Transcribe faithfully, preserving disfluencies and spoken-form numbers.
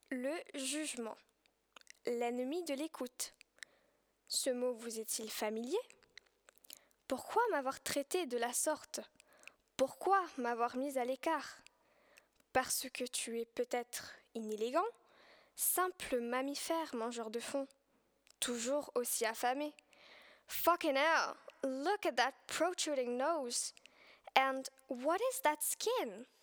Le jugement, l'ennemi de l'écoute. Ce mot vous est-il familier? Pourquoi m'avoir traité de la sorte? Pourquoi m'avoir mis à l'écart? Parce que tu es peut-être inélégant, simple mammifère mangeur de fond, toujours aussi affamé. Fucking hell, look at that protruding nose. And what is that skin?